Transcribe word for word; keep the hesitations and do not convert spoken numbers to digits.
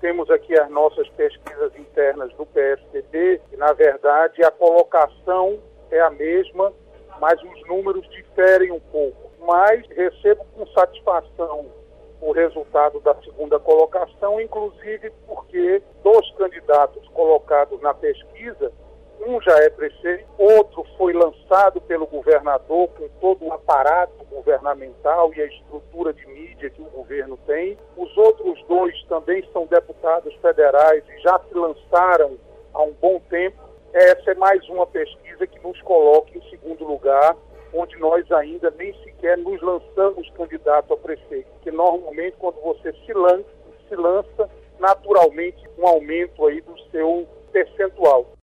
temos aqui as nossas pesquisas internas do P S D B e, na verdade, a colocação é a mesma, mas os números diferem um pouco. Mas recebo com satisfação o resultado da segunda colocação, inclusive porque dos candidatos colocados na pesquisa, um já é prefeito, outro foi lançado pelo governador com todo o aparato governamental e a estrutura de mídia que o governo tem. Os outros dois também são deputados federais e já se lançaram há um bom tempo. Essa é mais uma pesquisa que nos coloca em segundo lugar, onde nós ainda nem sequer nos lançamos candidato a prefeito, porque normalmente quando você se lança, se lança naturalmente um aumento aí do seu percentual.